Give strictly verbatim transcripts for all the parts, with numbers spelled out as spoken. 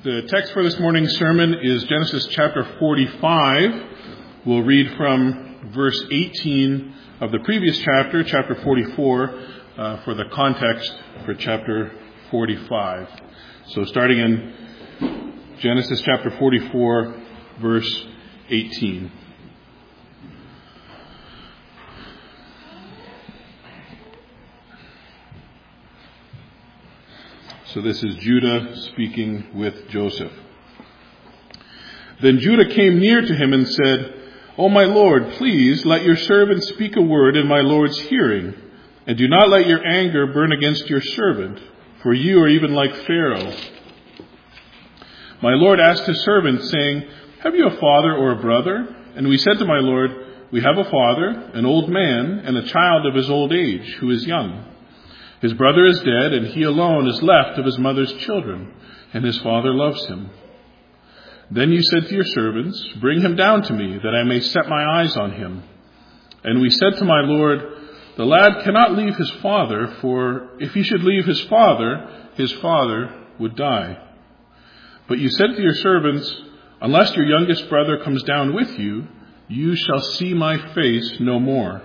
The text for this morning's sermon is Genesis chapter forty-five. We'll read from verse eighteen of the previous chapter, chapter forty-four, uh, for the context for chapter forty-five. So starting in Genesis chapter forty-four, verse eighteen. So this is Judah speaking with Joseph. Then Judah came near to him and said, "O my lord, please let your servant speak a word in my lord's hearing, and do not let your anger burn against your servant, for you are even like Pharaoh." My lord asked his servant, saying, "Have you a father or a brother?" And we said to my lord, "We have a father, an old man, and a child of his old age, who is young. His brother is dead, and he alone is left of his mother's children, and his father loves him." Then you said to your servants, "Bring him down to me, that I may set my eyes on him." And we said to my lord, "The lad cannot leave his father, for if he should leave his father, his father would die." But you said to your servants, "Unless your youngest brother comes down with you, you shall see my face no more."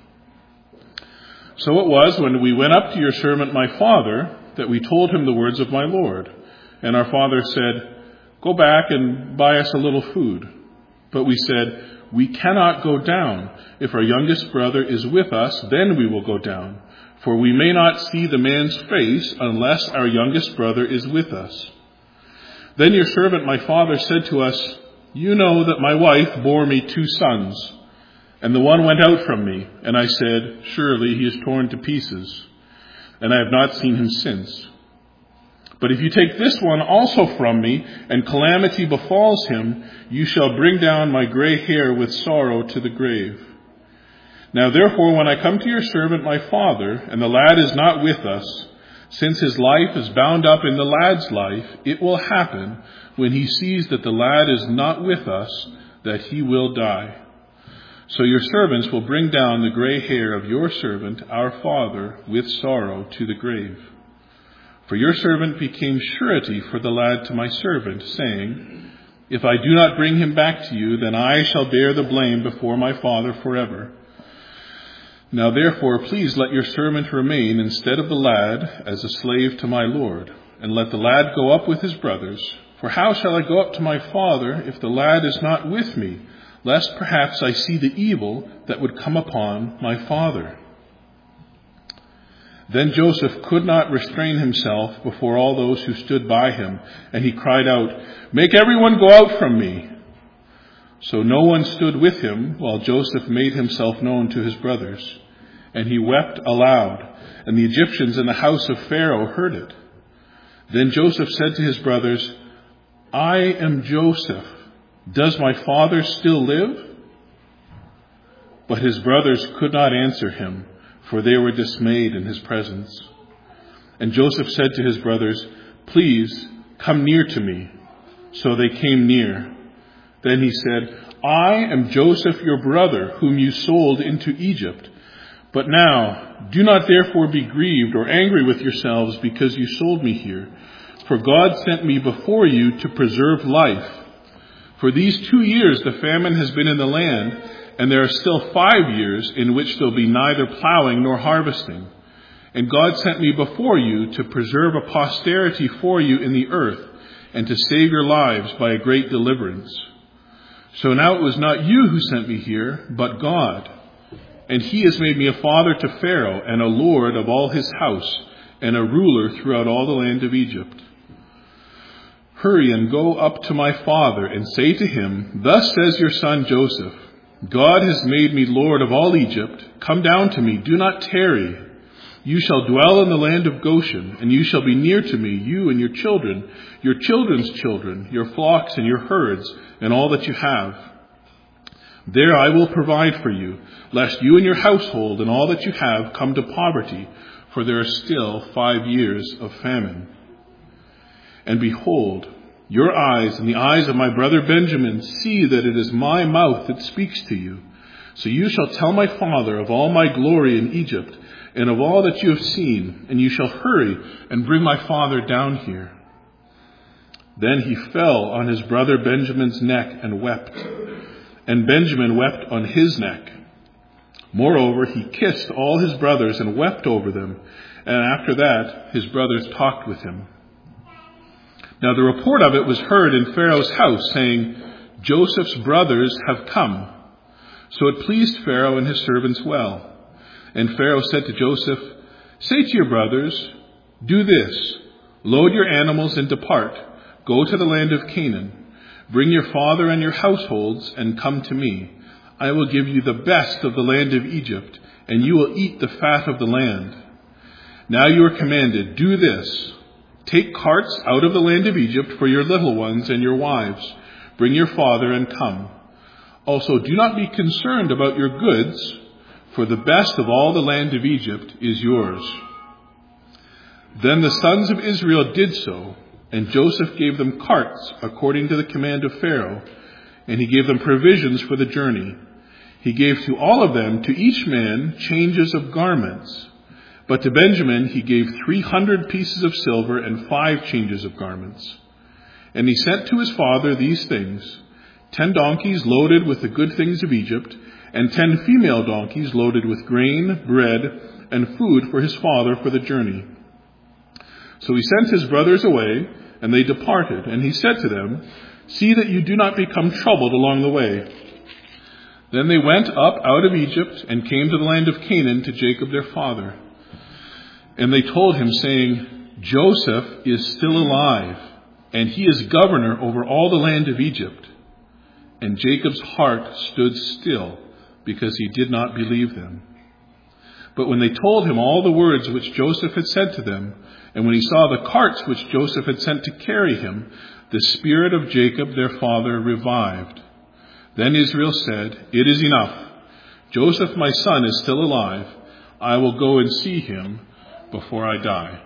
So it was, when we went up to your servant my father, that we told him the words of my lord. And our father said, "Go back and buy us a little food." But we said, "We cannot go down. If our youngest brother is with us, then we will go down. For we may not see the man's face unless our youngest brother is with us." Then your servant my father said to us, "You know that my wife bore me two sons. And the one went out from me, and I said, 'Surely he is torn to pieces,' and I have not seen him since. But if you take this one also from me, and calamity befalls him, you shall bring down my gray hair with sorrow to the grave. Now therefore, when I come to your servant my father, and the lad is not with us, since his life is bound up in the lad's life, it will happen, when he sees that the lad is not with us, that he will die. So your servants will bring down the gray hair of your servant, our father, with sorrow to the grave. For your servant became surety for the lad to my servant, saying, 'If I do not bring him back to you, then I shall bear the blame before my father forever.' Now therefore, please let your servant remain instead of the lad as a slave to my lord, and let the lad go up with his brothers. For how shall I go up to my father if the lad is not with me, lest perhaps I see the evil that would come upon my father?" Then Joseph could not restrain himself before all those who stood by him, and he cried out, "Make everyone go out from me." So no one stood with him while Joseph made himself known to his brothers. And he wept aloud, and the Egyptians in the house of Pharaoh heard it. Then Joseph said to his brothers, "I am Joseph. Does my father still live?" But his brothers could not answer him, for they were dismayed in his presence. And Joseph said to his brothers, "Please come near to me." So they came near. Then he said, "I am Joseph your brother, whom you sold into Egypt. But now do not therefore be grieved or angry with yourselves because you sold me here. For God sent me before you to preserve life. For these two years the famine has been in the land, and there are still five years in which there will be neither plowing nor harvesting. And God sent me before you to preserve a posterity for you in the earth, and to save your lives by a great deliverance. So now it was not you who sent me here, but God. And he has made me a father to Pharaoh, and a lord of all his house, and a ruler throughout all the land of Egypt. Hurry and go up to my father and say to him, 'Thus says your son Joseph, God has made me lord of all Egypt. Come down to me, do not tarry. You shall dwell in the land of Goshen, and you shall be near to me, you and your children, your children's children, your flocks and your herds, and all that you have. There I will provide for you, lest you and your household and all that you have come to poverty, for there are still five years of famine. And behold, your eyes and the eyes of my brother Benjamin see that it is my mouth that speaks to you. So you shall tell my father of all my glory in Egypt, and of all that you have seen, and you shall hurry and bring my father down here.' Then he fell on his brother Benjamin's neck and wept, and Benjamin wept on his neck. Moreover, he kissed all his brothers and wept over them, and after that his brothers talked with him. Now the report of it was heard in Pharaoh's house, saying, Joseph's brothers have come. So it pleased Pharaoh and his servants well. And Pharaoh said to Joseph, Say to your brothers, Do this, load your animals and depart. Go to the land of Canaan. Bring your father and your households and come to me. I will give you the best of the land of Egypt, and you will eat the fat of the land. Now you are commanded, do this. Take carts out of the land of Egypt for your little ones and your wives. Bring your father and come. Also, do not be concerned about your goods, for the best of all the land of Egypt is yours. Then the sons of Israel did so, and Joseph gave them carts according to the command of Pharaoh, and he gave them provisions for the journey. He gave to all of them, to each man, changes of garments. But to Benjamin he gave three hundred pieces of silver and five changes of garments. And he sent to his father these things, ten donkeys loaded with the good things of Egypt, and ten female donkeys loaded with grain, bread, and food for his father for the journey. So he sent his brothers away, and they departed. And he said to them, See that you do not become troubled along the way. Then they went up out of Egypt and came to the land of Canaan to Jacob their father. And they told him, saying, Joseph is still alive, and he is governor over all the land of Egypt. And Jacob's heart stood still, because he did not believe them. But when they told him all the words which Joseph had said to them, and when he saw the carts which Joseph had sent to carry him, the spirit of Jacob their father revived. Then Israel said, It is enough. Joseph my son is still alive. I will go and see him before I die.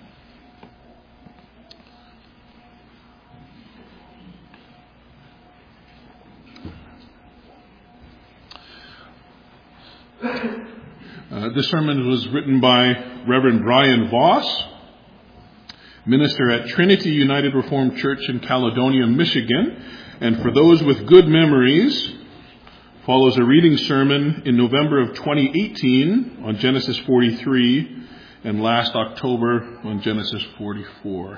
Uh, this sermon was written by Reverend Brian Voss, minister at Trinity United Reformed Church in Caledonia, Michigan. And for those with good memories, follows a reading sermon in November of twenty eighteen on Genesis forty-three and last October on Genesis forty-four.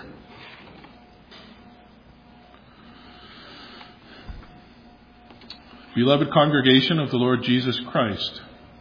Beloved congregation of the Lord Jesus Christ,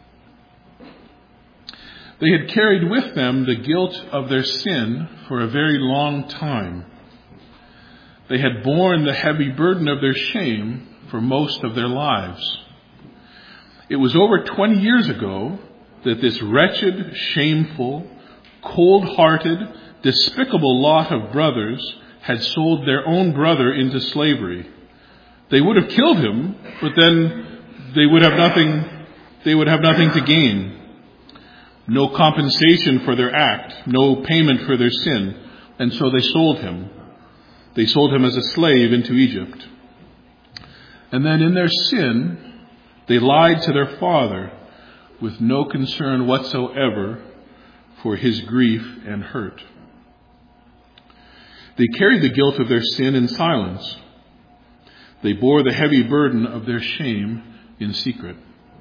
they had carried with them the guilt of their sin for a very long time. They had borne the heavy burden of their shame for most of their lives. It was over twenty years ago that this wretched, shameful, cold-hearted, despicable lot of brothers had sold their own brother into slavery. They would have killed him, but then they would have nothing, they would have nothing to gain. No compensation for their act, no payment for their sin, and so they sold him. They sold him as a slave into Egypt. And then in their sin, they lied to their father with no concern whatsoever for his grief and hurt. They carried the guilt of their sin in silence. They bore the heavy burden of their shame in secret.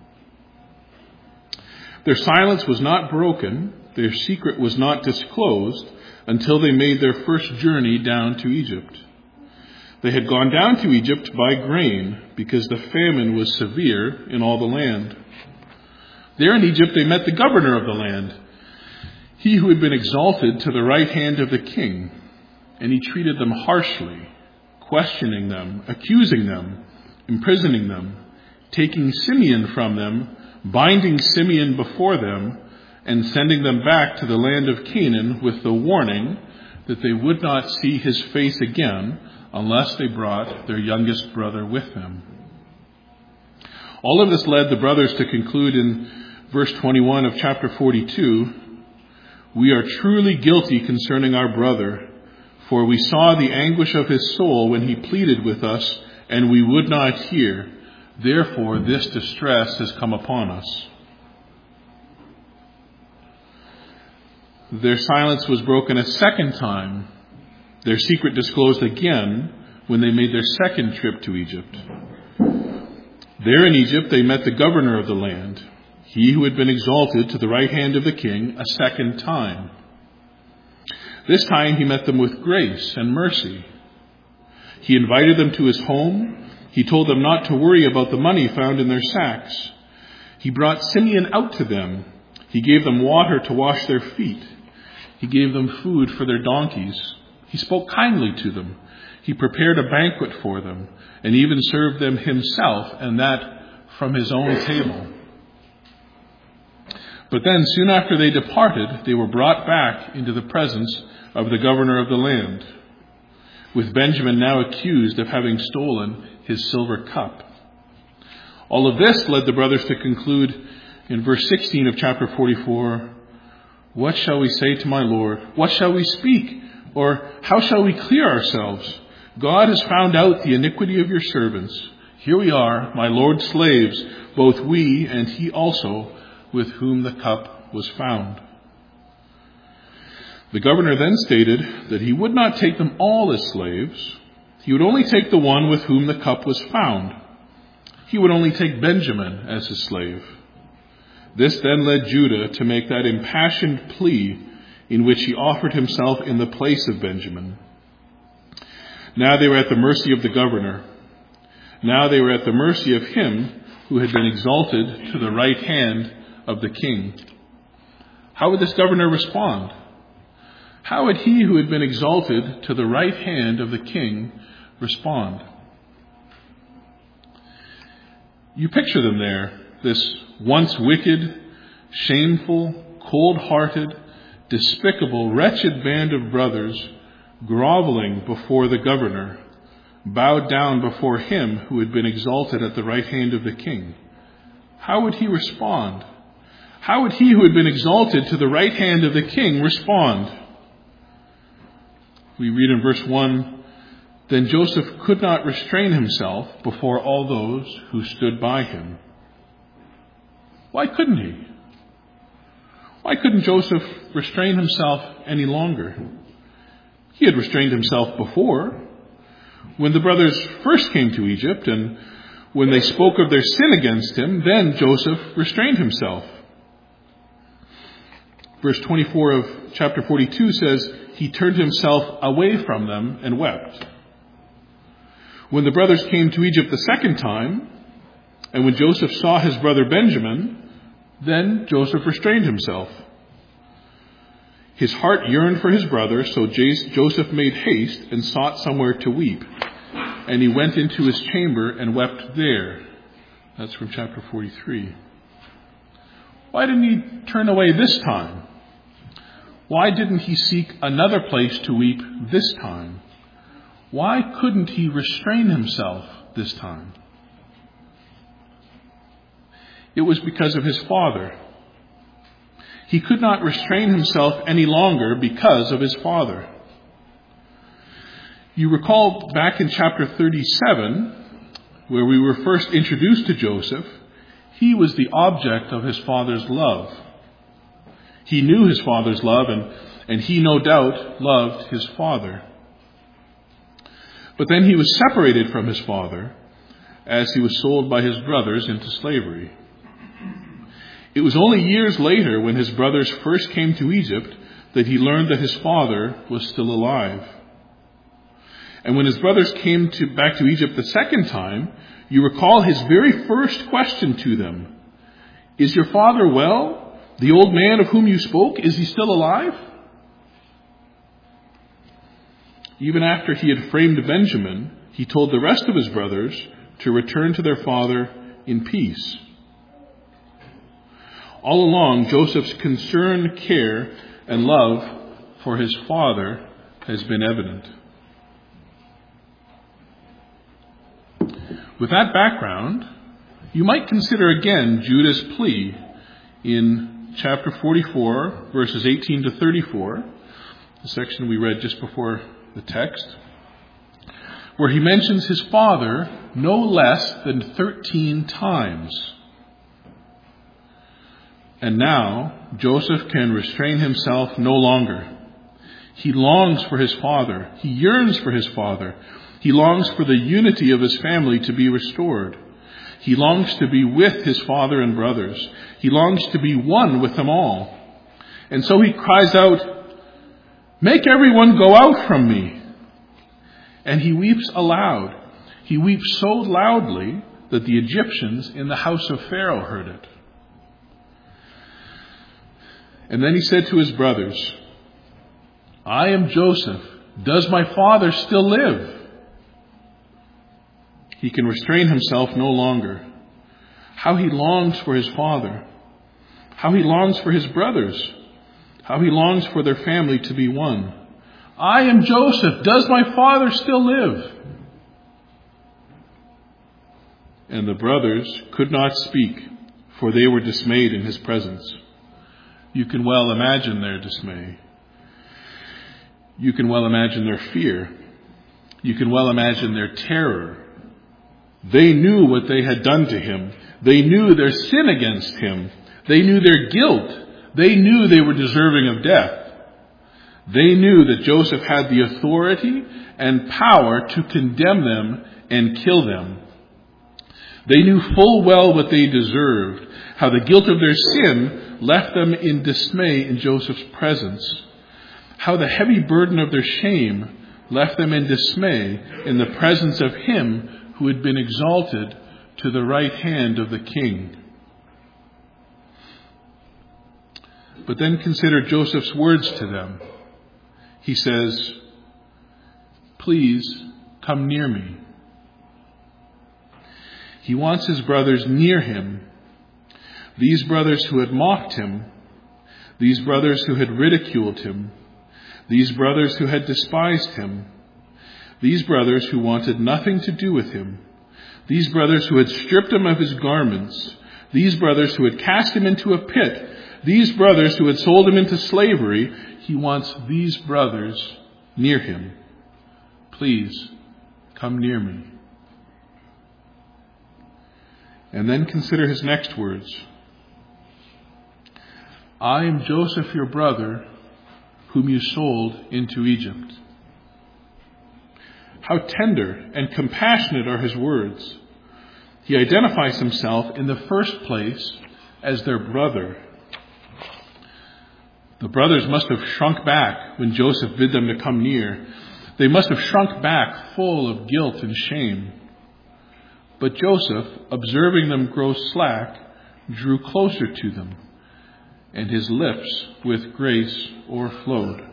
Their silence was not broken, their secret was not disclosed until they made their first journey down to Egypt. They had gone down to Egypt by grain because the famine was severe in all the land. There in Egypt they met the governor of the land, he who had been exalted to the right hand of the king, and he treated them harshly, questioning them, accusing them, imprisoning them, taking Simeon from them, binding Simeon before them, and sending them back to the land of Canaan with the warning that they would not see his face again unless they brought their youngest brother with them. All of this led the brothers to conclude in verse twenty-one of chapter forty-two, We are truly guilty concerning our brother, for we saw the anguish of his soul when he pleaded with us, and we would not hear. Therefore, this distress has come upon us. Their silence was broken a second time their secret disclosed again when they made their second trip to Egypt. There in Egypt they met the governor of the land, he who had been exalted to the right hand of the king a second time. This time he met them with grace and mercy. He invited them to his home. He told them not to worry about the money found in their sacks. He brought Simeon out to them. He gave them water to wash their feet. He gave them food for their donkeys. He spoke kindly to them. He prepared a banquet for them and even served them himself, and that from his own table. But then, soon after they departed, they were brought back into the presence of the governor of the land, with Benjamin now accused of having stolen his silver cup. All of this led the brothers to conclude in verse sixteen of chapter forty-four, "What shall we say to my Lord? What shall we speak? Or how shall we clear ourselves? God has found out the iniquity of your servants. Here we are, my Lord's slaves, both we and he also, with whom the cup was found." The governor then stated that he would not take them all as slaves. He would only take the one with whom the cup was found. He would only take Benjamin as his slave. This then led Judah to make that impassioned plea in which he offered himself in the place of Benjamin. Now they were at the mercy of the governor. Now they were at the mercy of him who had been exalted to the right hand of the king. How would this governor respond? How would he who had been exalted to the right hand of the king respond? You picture them there, this once wicked, shameful, cold-hearted, despicable, wretched band of brothers groveling before the governor, bowed down before him who had been exalted at the right hand of the king. How would he respond? How would he who had been exalted to the right hand of the king respond? We read in verse one, "Then Joseph could not restrain himself before all those who stood by him." Why couldn't he? Why couldn't Joseph restrain himself any longer? He had restrained himself before, when the brothers first came to Egypt, and when they spoke of their sin against him, then Joseph restrained himself. Verse twenty-four of chapter forty-two says, "He turned himself away from them and wept." When the brothers came to Egypt the second time, and when Joseph saw his brother Benjamin, then Joseph restrained himself. His heart yearned for his brother, so Joseph made haste and sought somewhere to weep. And he went into his chamber and wept there. That's from chapter forty-three. Why didn't he turn away this time? Why didn't he seek another place to weep this time? Why couldn't he restrain himself this time? It was because of his father. He could not restrain himself any longer because of his father. You recall back in chapter thirty-seven, where we were first introduced to Joseph, he was the object of his father's love. He knew his father's love, and, and he no doubt loved his father. But then he was separated from his father as he was sold by his brothers into slavery. It was only years later, when his brothers first came to Egypt, that he learned that his father was still alive. And when his brothers came to, back to Egypt the second time, you recall his very first question to them: "Is your father well? The old man of whom you spoke, is he still alive?" Even after he had framed Benjamin, he told the rest of his brothers to return to their father in peace. All along, Joseph's concern, care, and love for his father has been evident. With that background, you might consider again Judah's plea in chapter forty-four, verses eighteen to thirty-four, the section we read just before the text, where he mentions his father no less than thirteen times. And now Joseph can restrain himself no longer. He longs for his father. He yearns for his father. He longs for the unity of his family to be restored. He longs to be with his father and brothers. He longs to be one with them all. And so he cries out, "Make everyone go out from me." And he weeps aloud. He weeps so loudly that the Egyptians in the house of Pharaoh heard it. And then he said to his brothers, "I am Joseph. Does my father still live?" He can restrain himself no longer. How he longs for his father. How he longs for his brothers. How he longs for their family to be one. "I am Joseph. Does my father still live?" And the brothers could not speak, for they were dismayed in his presence. You can well imagine their dismay. You can well imagine their fear. You can well imagine their terror. They knew what they had done to him. They knew their sin against him. They knew their guilt. They knew they were deserving of death. They knew that Joseph had the authority and power to condemn them and kill them. They knew full well what they deserved, how the guilt of their sin left them in dismay in Joseph's presence, how the heavy burden of their shame left them in dismay in the presence of him who had been exalted to the right hand of the king. But then consider Joseph's words to them. He says, "Please come near me." He wants his brothers near him. These brothers who had mocked him, these brothers who had ridiculed him, these brothers who had despised him, these brothers who wanted nothing to do with him, these brothers who had stripped him of his garments, these brothers who had cast him into a pit, these brothers who had sold him into slavery. He wants these brothers near him. Please come near me. And then consider his next words. "I am Joseph, your brother, whom you sold into Egypt." How tender and compassionate are his words. He identifies himself in the first place as their brother. The brothers must have shrunk back when Joseph bid them to come near. They must have shrunk back full of guilt and shame. But Joseph, observing them grow slack, drew closer to them, and his lips with grace o'erflowed.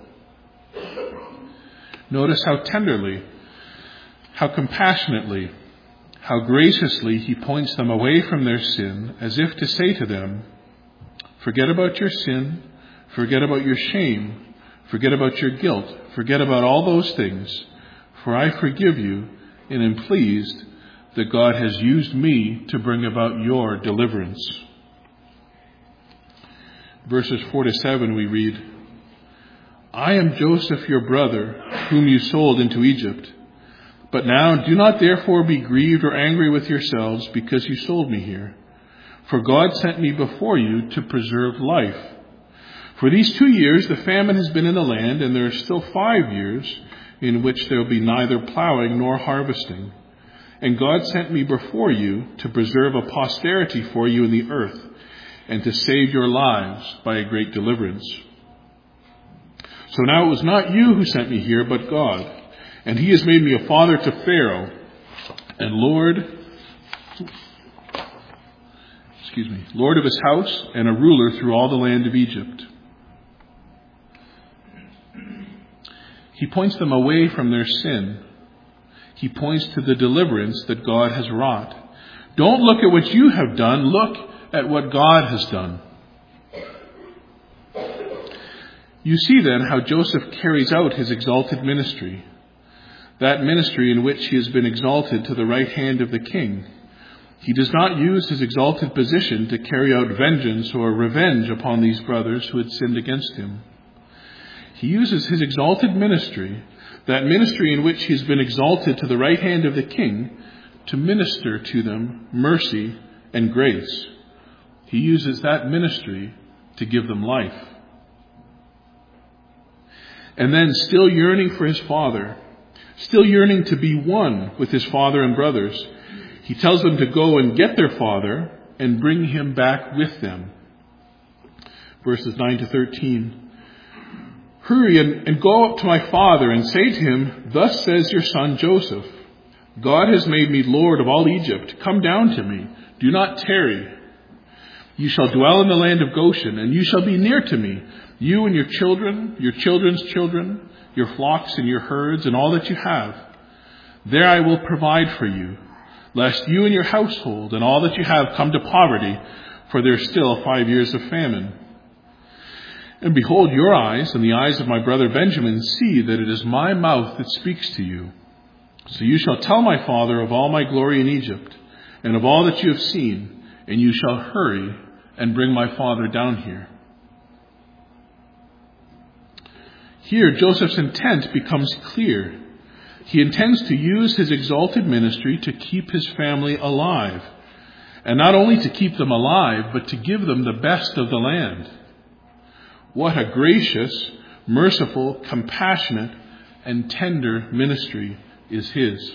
Notice how tenderly, how compassionately, how graciously he points them away from their sin, as if to say to them, forget about your sin, forget about your shame, forget about your guilt, forget about all those things, for I forgive you and am pleased that God has used me to bring about your deliverance. Verses four to seven we read, I am Joseph your brother, whom you sold into Egypt. But now do not therefore be grieved or angry with yourselves because you sold me here. For God sent me before you to preserve life. For these two years the famine has been in the land, and there are still five years in which there will be neither plowing nor harvesting. And God sent me before you to preserve a posterity for you in the earth, and to save your lives by a great deliverance. So now it was not you who sent me here, but God. And he has made me a father to Pharaoh, and Lord, excuse me, Lord of his house, and a ruler through all the land of Egypt. He points them away from their sin. He points to the deliverance that God has wrought. Don't look at what you have done. Look at what God has done. You see then how Joseph carries out his exalted ministry. That ministry in which he has been exalted to the right hand of the king. He does not use his exalted position to carry out vengeance or revenge upon these brothers who had sinned against him. He uses his exalted ministry, that ministry in which he has been exalted to the right hand of the king, to minister to them mercy and grace. He uses that ministry to give them life. And then, still yearning for his father, still yearning to be one with his father and brothers, he tells them to go and get their father and bring him back with them. Verses nine to thirteen. Hurry and, and go up to my father and say to him, thus says your son Joseph, God has made me Lord of all Egypt. Come down to me. Do not tarry. You shall dwell in the land of Goshen, and you shall be near to me, you and your children, your children's children, your flocks and your herds, and all that you have. There I will provide for you, lest you and your household and all that you have come to poverty, for there are still five years of famine. And behold, your eyes and the eyes of my brother Benjamin see that it is my mouth that speaks to you. So you shall tell my father of all my glory in Egypt, and of all that you have seen, and you shall hurry and bring my father down here. Here, Joseph's intent becomes clear. He intends to use his exalted ministry to keep his family alive. And not only to keep them alive, but to give them the best of the land. What a gracious, merciful, compassionate, and tender ministry is his.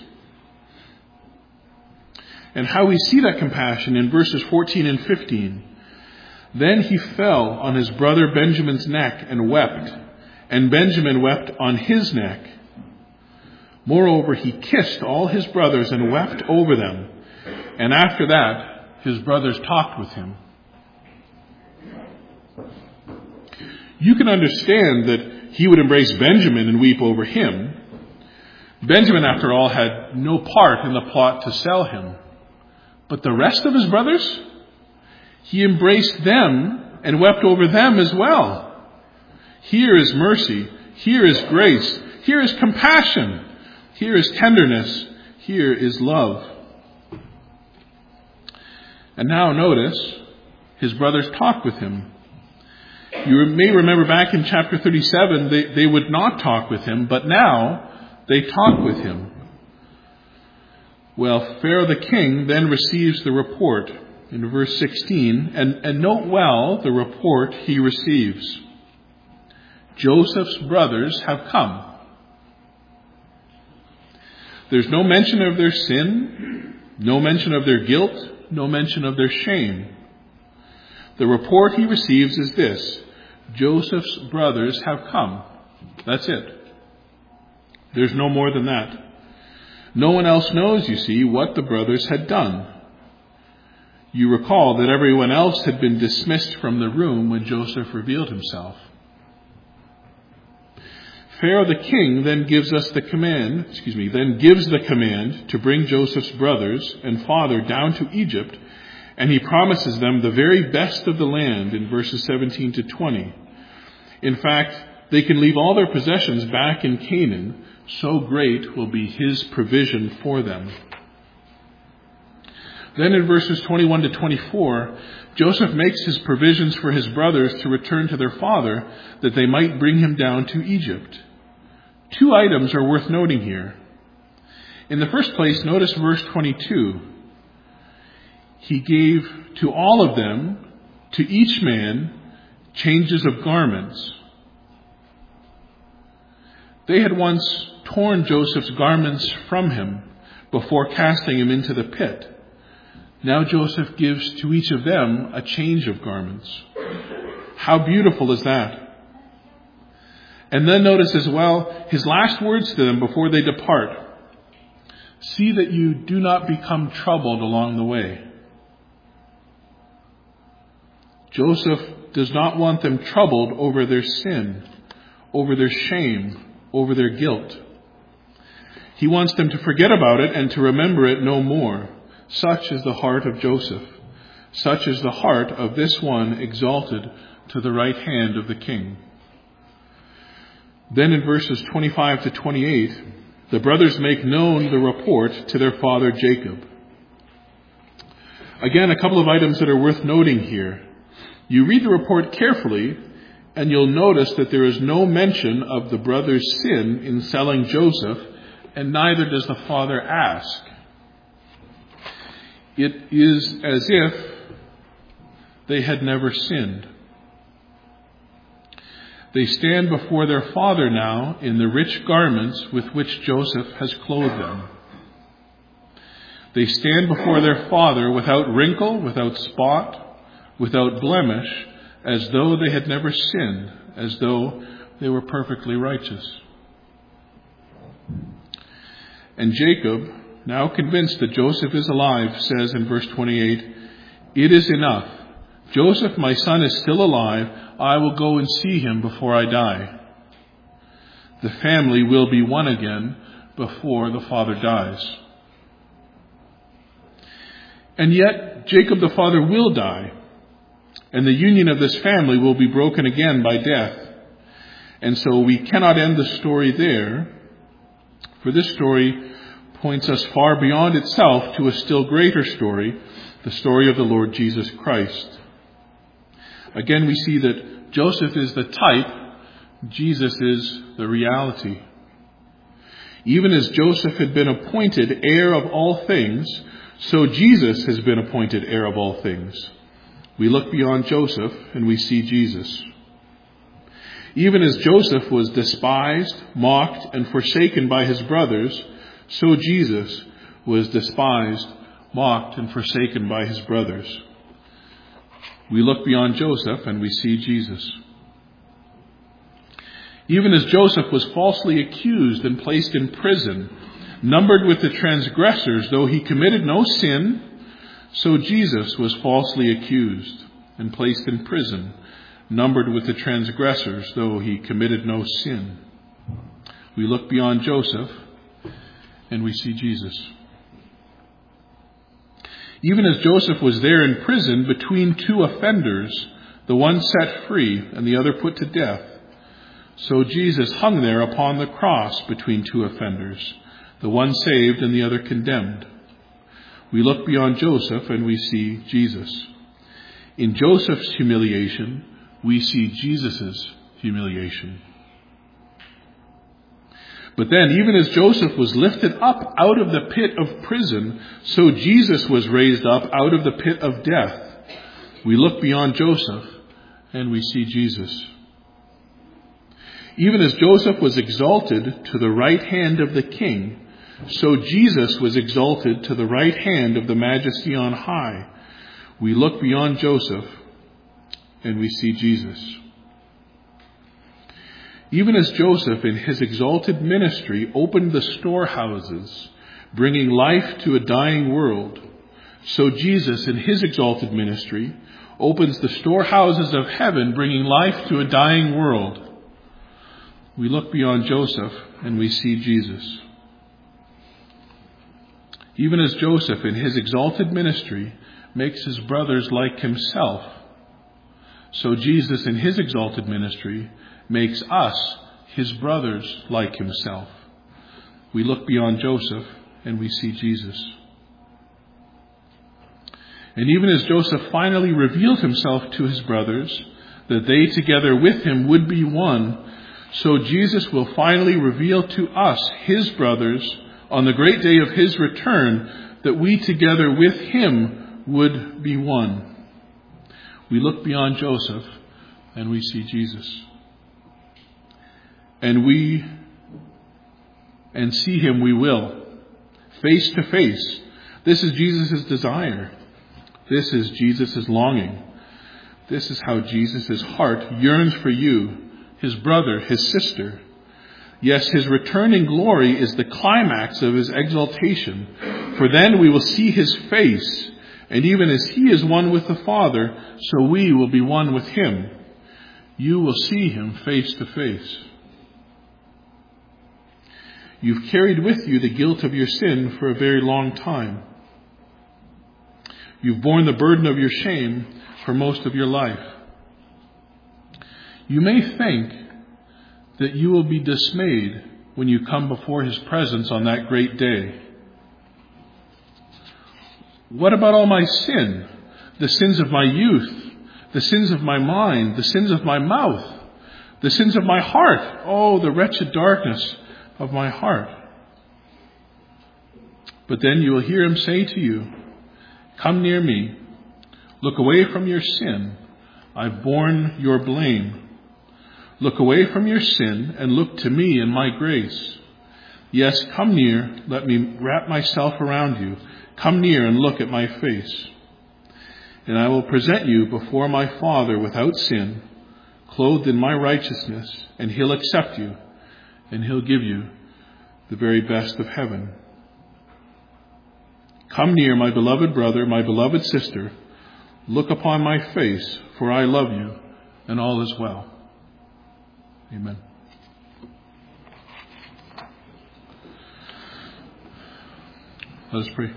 And how we see that compassion in verses fourteen and fifteen. Then he fell on his brother Benjamin's neck and wept, and Benjamin wept on his neck. Moreover, he kissed all his brothers and wept over them. And after that, his brothers talked with him. You can understand that he would embrace Benjamin and weep over him. Benjamin, after all, had no part in the plot to sell him. But the rest of his brothers? He embraced them and wept over them as well. Here is mercy. Here is grace. Here is compassion. Here is tenderness. Here is love. And now notice, his brothers talk with him. You may remember back in chapter thirty-seven, they, they would not talk with him, but now they talk with him. Well, Pharaoh the king then receives the report in verse sixteen, and, and note well the report he receives. Joseph's brothers have come. There's no mention of their sin, no mention of their guilt, no mention of their shame. The report he receives is this: Joseph's brothers have come. That's it. There's no more than that. No one else knows, you see, what the brothers had done. You recall that everyone else had been dismissed from the room when Joseph revealed himself. Pharaoh the king then gives us the command, excuse me, then gives the command to bring Joseph's brothers and father down to Egypt, and he promises them the very best of the land in verses seventeen to twenty. In fact, they can leave all their possessions back in Canaan, so great will be his provision for them. Then in verses twenty-one to twenty-four, Joseph makes his provisions for his brothers to return to their father, that they might bring him down to Egypt. Two items are worth noting here. In the first place, notice verse twenty-two. He gave to all of them, to each man, changes of garments. They had once torn Joseph's garments from him before casting him into the pit. Now Joseph gives to each of them a change of garments. How beautiful is that? And then notice as well his last words to them before they depart. See that you do not become troubled along the way. Joseph does not want them troubled over their sin, over their shame, over their guilt. He wants them to forget about it and to remember it no more. Such is the heart of Joseph. Such is the heart of this one exalted to the right hand of the king. Then in verses twenty-five to twenty-eight, the brothers make known the report to their father Jacob. Again, a couple of items that are worth noting here. You read the report carefully, and you'll notice that there is no mention of the brothers' sin in selling Joseph, and neither does the father ask. It is as if they had never sinned. They stand before their father now in the rich garments with which Joseph has clothed them. They stand before their father without wrinkle, without spot, without blemish, as though they had never sinned, as though they were perfectly righteous. And Jacob, now convinced that Joseph is alive, says in verse twenty-eight, "It is enough. Joseph, my son, is still alive. I will go and see him before I die." The family will be one again before the father dies. And yet, Jacob the father will die, and the union of this family will be broken again by death. And so we cannot end the story there, for this story points us far beyond itself to a still greater story, the story of the Lord Jesus Christ. Again, we see that Joseph is the type, Jesus is the reality. Even as Joseph had been appointed heir of all things, so Jesus has been appointed heir of all things. We look beyond Joseph and we see Jesus. Even as Joseph was despised, mocked, and forsaken by his brothers, so Jesus was despised, mocked, and forsaken by his brothers. We look beyond Joseph and we see Jesus. Even as Joseph was falsely accused and placed in prison, numbered with the transgressors, though he committed no sin, so Jesus was falsely accused and placed in prison, numbered with the transgressors, though he committed no sin. We look beyond Joseph and we see Jesus. Even as Joseph was there in prison between two offenders, the one set free and the other put to death, so Jesus hung there upon the cross between two offenders, the one saved and the other condemned. We look beyond Joseph and we see Jesus. In Joseph's humiliation, we see Jesus' humiliation. But then, even as Joseph was lifted up out of the pit of prison, so Jesus was raised up out of the pit of death. We look beyond Joseph and we see Jesus. Even as Joseph was exalted to the right hand of the king, so Jesus was exalted to the right hand of the Majesty on high. We look beyond Joseph and we see Jesus. Even as Joseph in his exalted ministry opened the storehouses, bringing life to a dying world, so Jesus in his exalted ministry opens the storehouses of heaven, bringing life to a dying world. We look beyond Joseph and we see Jesus. Even as Joseph in his exalted ministry makes his brothers like himself, so Jesus in his exalted ministry makes us his brothers like himself. We look beyond Joseph and we see Jesus. And even as Joseph finally revealed himself to his brothers, that they together with him would be one, so Jesus will finally reveal to us, his brothers, on the great day of his return, that we together with him would be one. We look beyond Joseph and we see Jesus. And we, and see him we will, face to face. This is Jesus' desire. This is Jesus' longing. This is how Jesus' heart yearns for you, his brother, his sister. Yes, his returning glory is the climax of his exaltation. For then we will see his face, and even as he is one with the Father, so we will be one with him. You will see him face to face. You've carried with you the guilt of your sin for a very long time. You've borne the burden of your shame for most of your life. You may think that you will be dismayed when you come before his presence on that great day. What about all my sin? The sins of my youth, the sins of my mind, the sins of my mouth, the sins of my heart. Oh, the wretched darkness of my heart. But then you will hear him say to you, "Come near me. Look away from your sin. I've borne your blame. Look away from your sin and look to me and my grace. Yes, come near, let me wrap myself around you. Come near and look at my face. And I will present you before my Father without sin, clothed in my righteousness, and he'll accept you, and he'll give you the very best of heaven. Come near, my beloved brother, my beloved sister. Look upon my face, for I love you, and all is well. Amen. Let us pray.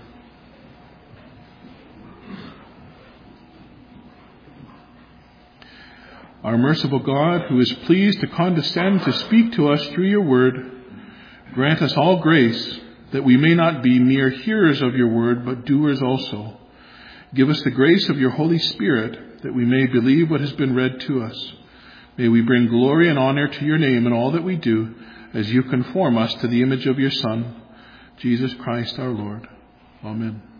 Our merciful God, who is pleased to condescend to speak to us through your word, grant us all grace that we may not be mere hearers of your word, but doers also. Give us the grace of your Holy Spirit that we may believe what has been read to us. May we bring glory and honor to your name in all that we do, as you conform us to the image of your Son, Jesus Christ our Lord. Amen.